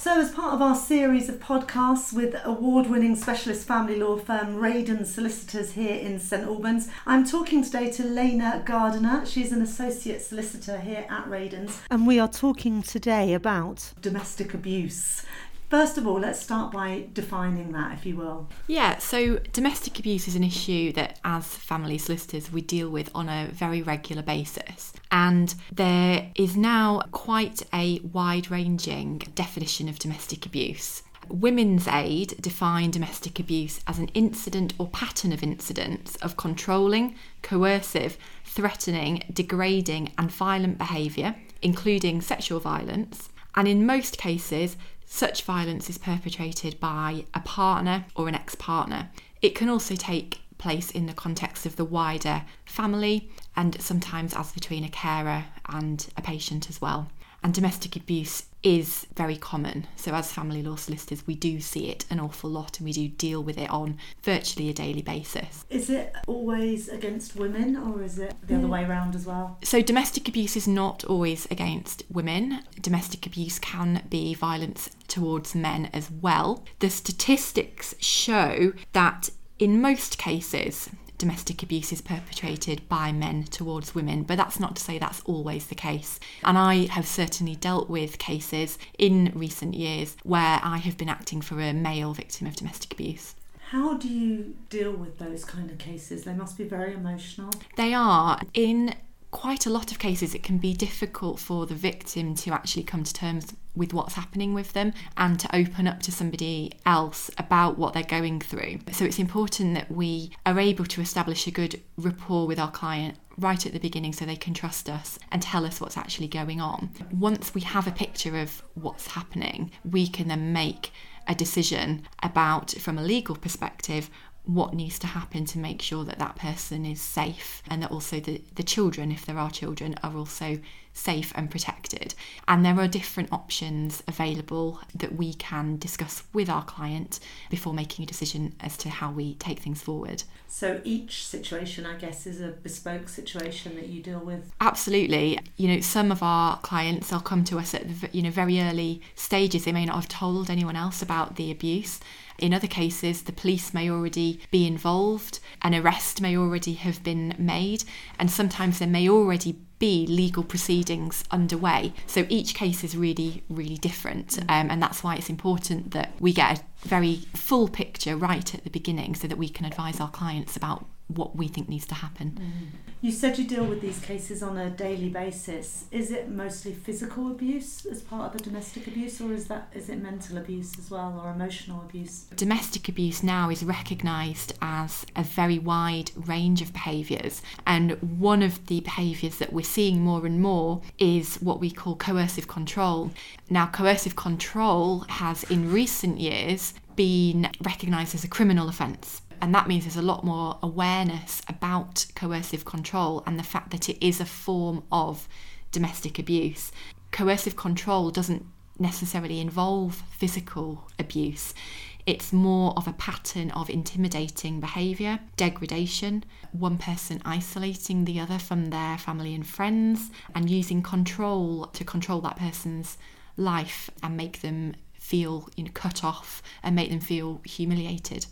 So as part of our series of podcasts with award-winning specialist family law firm Radon Solicitors here in St Albans, I'm talking today to Lena Gardiner. She's an associate solicitor here at Radon's, and we are talking today about domestic abuse. First of all, let's start by defining that, if you will. Yeah, so domestic abuse is an issue that as family solicitors we deal with on a very regular basis. And there is now quite a wide-ranging definition of domestic abuse. Women's Aid define domestic abuse as an incident or pattern of incidents of controlling, coercive, threatening, degrading and violent behaviour, including sexual violence. And in most cases, such violence is perpetrated by a partner or an ex-partner. It can also take place in the context of the wider family and sometimes as between a carer and a patient as well. And domestic abuse is very common. So as family law solicitors, we do see it an awful lot and we do deal with it on virtually a daily basis. Is it always against women or is it the other way around as well? So domestic abuse is not always against women. Domestic abuse can be violence towards men as well. The statistics show that in most cases, domestic abuse is perpetrated by men towards women, but that's not to say that's always the case. And I have certainly dealt with cases in recent years where I have been acting for a male victim of domestic abuse. How do you deal with those kind of cases? They must be very emotional. They are. In quite a lot of cases, it can be difficult for the victim to actually come to terms with what's happening with them and to open up to somebody else about what they're going through. So it's important that we are able to establish a good rapport with our client right at the beginning so they can trust us and tell us what's actually going on. Once we have a picture of what's happening, we can then make a decision about, from a legal perspective, what needs to happen to make sure that that person is safe and that also the children, if there are children, are also safe and protected. And there are different options available that we can discuss with our client before making a decision as to how we take things forward. So each situation, I guess, is a bespoke situation that you deal with? Absolutely. You know, some of our clients, they'll come to us at the very early stages. They may not have told anyone else about the abuse. In other cases, the police may already be involved, an arrest may already have been made, and sometimes there may already be legal proceedings underway. So each case is really, really different, and that's why it's important that we get a very full picture right at the beginning so that we can advise our clients about what we think needs to happen. You said you deal with these cases on a daily basis. Is it mostly physical abuse as part of the domestic abuse, or is it mental abuse as well, or emotional abuse? Domestic abuse now is recognised as a very wide range of behaviours, and one of the behaviours that we're seeing more and more is what we call coercive control. Now, coercive control has in recent years been recognised as a criminal offence. And that means there's a lot more awareness about coercive control and the fact that it is a form of domestic abuse. Coercive control doesn't necessarily involve physical abuse. It's more of a pattern of intimidating behaviour, degradation, one person isolating the other from their family and friends, and using control to control that person's life and make them feel, cut off and make them feel humiliated.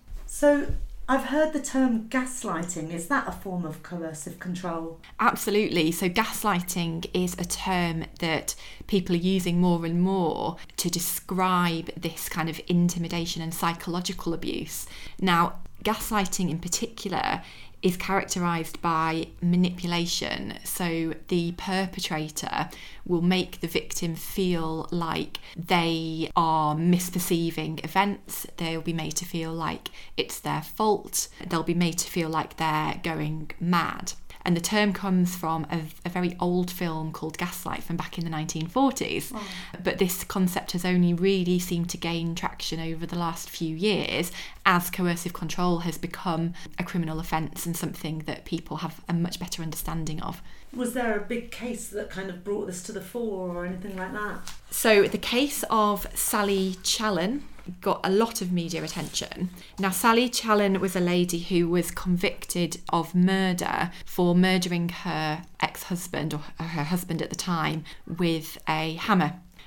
So I've heard the term gaslighting. Is that a form of coercive control? Absolutely. So gaslighting is a term that people are using more and more to describe this kind of intimidation and psychological abuse. Now, gaslighting in particular is characterised by manipulation. So the perpetrator will make the victim feel like they are misperceiving events. They'll be made to feel like it's their fault. They'll be made to feel like they're going mad. And the term comes from a very old film called Gaslight from back in the 1940s. Wow. But this concept has only really seemed to gain traction over the last few years as coercive control has become a criminal offence and something that people have a much better understanding of. Was there a big case that kind of brought this to the fore or anything like that? So the case of Sally Challen got a lot of media attention. Now, Sally Challen was a lady who was convicted of murder for murdering her ex-husband, or her husband at the time, with a hammer.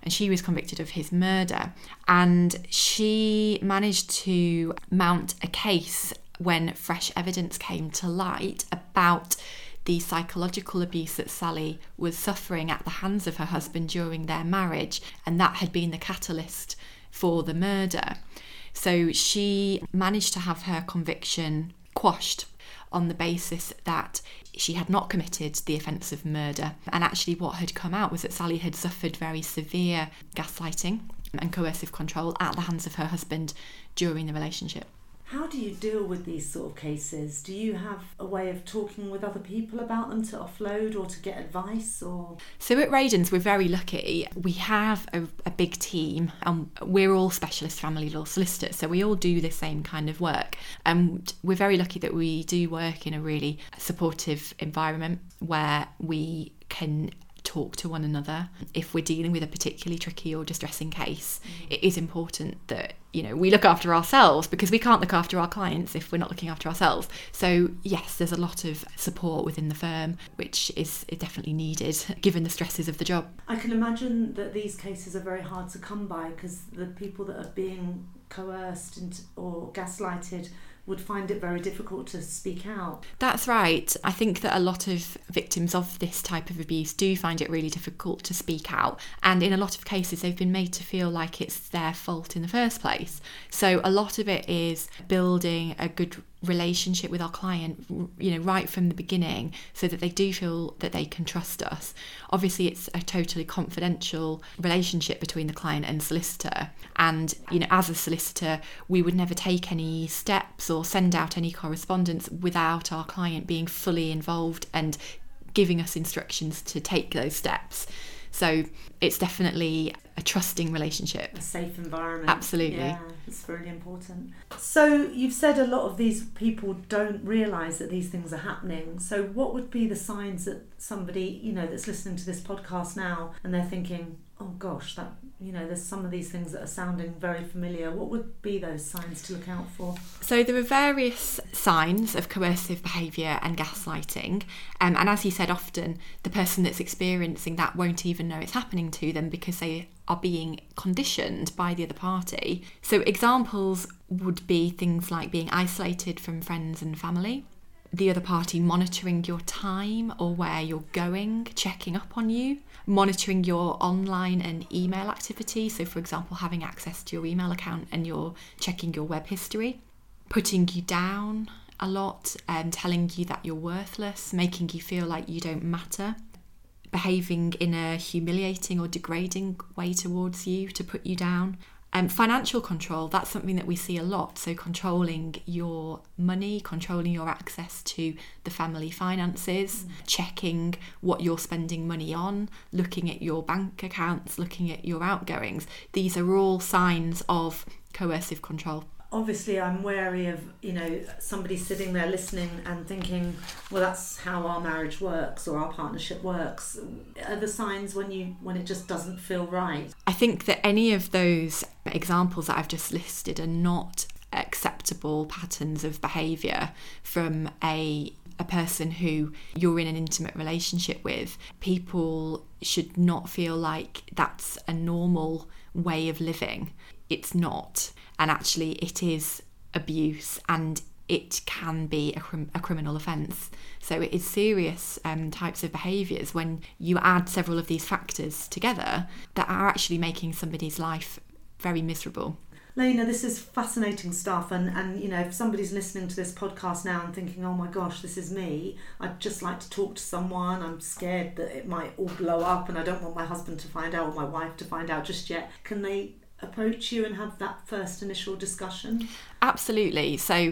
and she was convicted of his murder. And she managed to mount a case when fresh evidence came to light about the psychological abuse that Sally was suffering at the hands of her husband during their marriage, and that had been the catalyst for the murder. So she managed to have her conviction quashed on the basis that she had not committed the offence of murder. And actually what had come out was that Sally had suffered very severe gaslighting and coercive control at the hands of her husband during the relationship. How do you deal with these sort of cases? Do you have a way of talking with other people about them to offload or to get advice? Or So at Radens, we're very lucky. We have a big team, and we're all specialist family law solicitors, so we all do the same kind of work. And we're very lucky that we do work in a really supportive environment where we can talk to one another. If we're dealing with a particularly tricky or distressing case, it is important that, you know, we look after ourselves, because we can't look after our clients if we're not looking after ourselves. So yes, there's a lot of support within the firm, which is definitely needed given the stresses of the job. I can imagine that these cases are very hard to come by, because the people that are being coerced or gaslighted would find it very difficult to speak out. That's right. I think that a lot of victims of this type of abuse do find it really difficult to speak out, and in a lot of cases they've been made to feel like it's their fault in the first place. So a lot of it is building a good relationship with our client, you know, right from the beginning, so that they do feel that they can trust us. Obviously it's a totally confidential relationship between the client and solicitor, and, you know, as a solicitor we would never take any steps or send out any correspondence without our client being fully involved and giving us instructions to take those steps. So it's definitely a trusting relationship. A safe environment. Absolutely. Yeah, it's really important. So you've said a lot of these people don't realise that these things are happening. So what would be the signs that somebody, you know, that's listening to this podcast now and they're thinking, oh gosh, that, you know, there's some of these things that are sounding very familiar. What would be those signs to look out for? So there are various signs of coercive behaviour and gaslighting, and as you said, often the person that's experiencing that won't even know it's happening to them because they are being conditioned by the other party. So examples would be things like being isolated from friends and family, the other party monitoring your time or where you're going, checking up on you, monitoring your online and email activity. So for example, having access to your email account and you're checking your web history, putting you down a lot and telling you that you're worthless, making you feel like you don't matter, behaving in a humiliating or degrading way towards you to put you down. Financial control, that's something that we see a lot. So controlling your money, controlling your access to the family finances, checking what you're spending money on, looking at your bank accounts, looking at your outgoings. These are all signs of coercive control. Obviously I'm wary of, you know, somebody sitting there listening and thinking, well, that's how our marriage works or our partnership works. Are the signs when it just doesn't feel right? I think that any of those examples that I've just listed are not acceptable patterns of behaviour from a person who you're in an intimate relationship with. People should not feel like that's a normal way of living. It's not. And actually it is abuse, and it can be a criminal offence. So it is serious types of behaviours when you add several of these factors together that are actually making somebody's life very miserable. Lena, this is fascinating stuff, and you know, if somebody's listening to this podcast now and thinking, oh my gosh, this is me, I'd just like to talk to someone, I'm scared that it might all blow up and I don't want my husband to find out or my wife to find out just yet, can they approach you and have that first initial discussion? Absolutely. So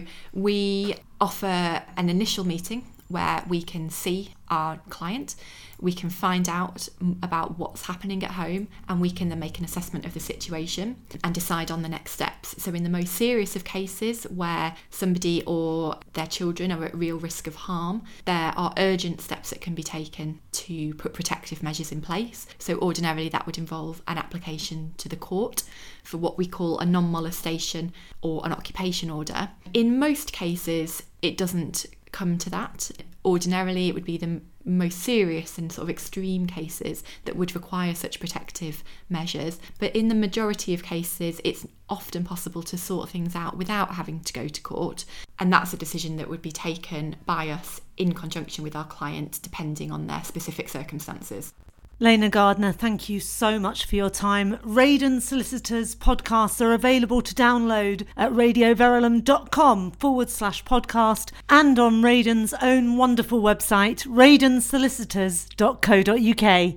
we offer an initial meeting where we can see our client, we can find out about what's happening at home, and we can then make an assessment of the situation and decide on the next steps. So in the most serious of cases where somebody or their children are at real risk of harm, there are urgent steps that can be taken to put protective measures in place. So ordinarily that would involve an application to the court for what we call a non-molestation or an occupation order. In most cases, it doesn't come to that. Ordinarily, it would be the most serious and sort of extreme cases that would require such protective measures. But in the majority of cases, it's often possible to sort things out without having to go to court. And that's a decision that would be taken by us in conjunction with our client, depending on their specific circumstances. Lena Gardner, thank you so much for your time. Radon Solicitors podcasts are available to download at radioverulam.com/podcast and on Radon's own wonderful website, radonsolicitors.co.uk.